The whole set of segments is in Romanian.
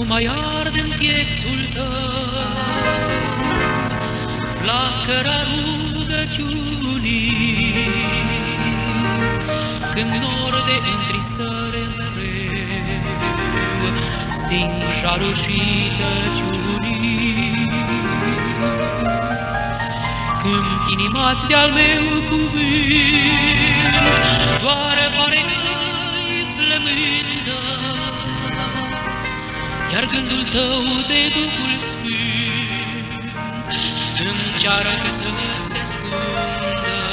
mai arde în pieptul tău flacăra rugăciunii, când nor de întristare mereu sting șarul și tăciunii. Când inima-ți de-al meu cuvânt doar pare că-i flămândă, iar gândul tău de Duhul Sfânt încearcă să se ascundă.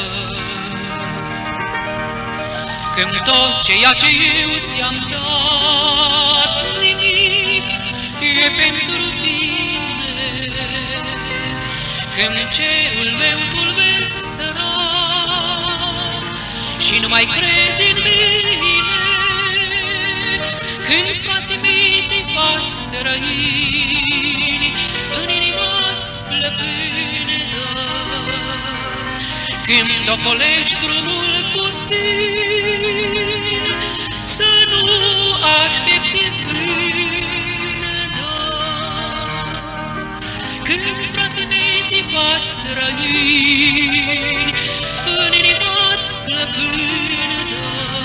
Când tot ceea ce eu ți-am dat nimic e pentru tine, când cerul meu tu-l vezi sărac și nu mai crezi în mine, când frații mei ți-i faci străini în inima-ți plăpână, când ocolești drumul pustin, să nu aștepți izbândă. Când frații mei ți-i faci străini în inima-ți plăpână,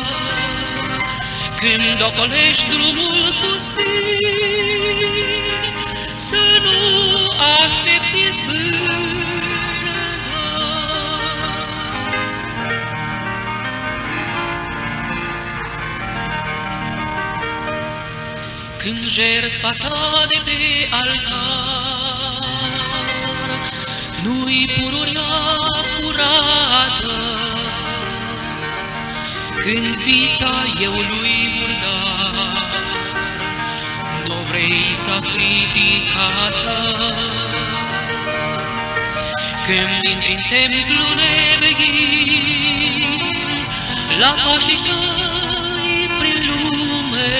când ocolești drumul pustin, să nu aștepți izbândă. Când jertfa ta de pe altar nu-i pururea curată, când vita eului murdar n-o vrei sacrificată, când intri în templu neveghind la pașii tăi prin lume,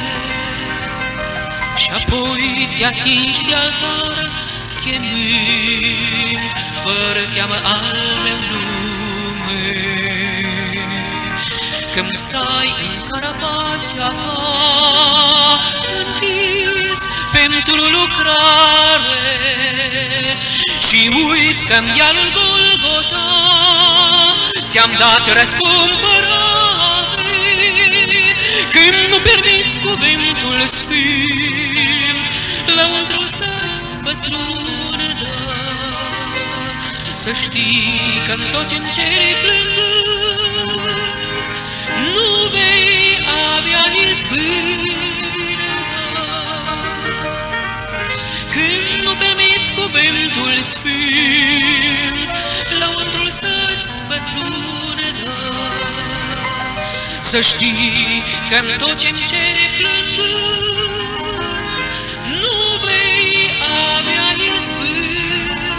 și apoi te atingi de altar chemând fără teamă al meu nume. Când stai în carapacea ta întins pentru lucrare și uiți că-n dealul Golgota ți-am dat răscumpărare, când nu permiți cuvântul sfânt lăuntru să-ți pătrundă, să știi că-n tot ce-n ceri plângând nu vei avea izbândă. Când nu permiți cuvântul sfânt lăuntru să-ți pătrundă, să știi că-n tot ce-mi cere plângând nu vei avea izbândă.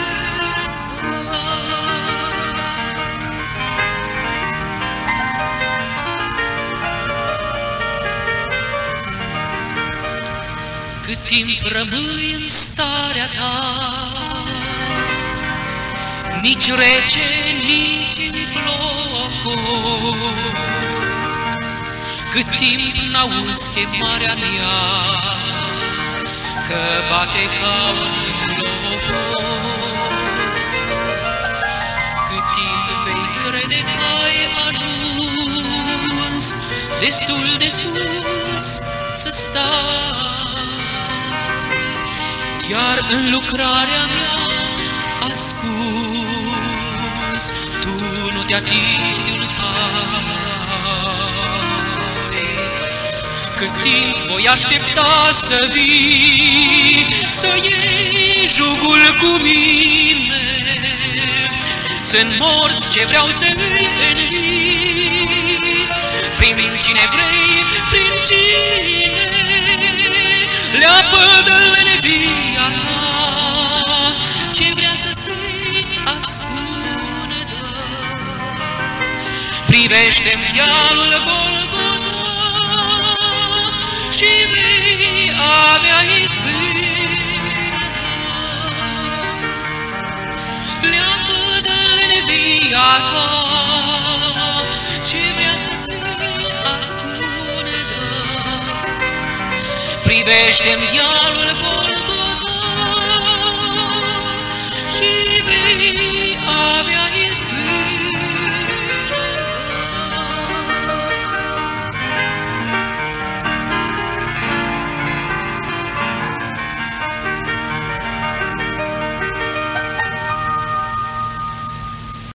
Cât timp rămâi în starea ta, nici rece, nici în clocot, cât timp n-auzi chemarea mea, că bate ca un clopot, cât timp vei crede că ai ajuns destul de sus să stai, iar în lucrarea mea ascuns tu nu te atingi de un cale. Cât timp voi aștepta să vii, să iei jugul cu mine, sunt morți ce vreau să îi învii, prin cine vrei, prin cine leapădă-l în via ta, ce vrea să se ascundă. Privește-mi dealul Golgota și vei avea izbândă. Leapădă-l în via ta, ce vrea să se ascundă. privește-mi dealul Golgota,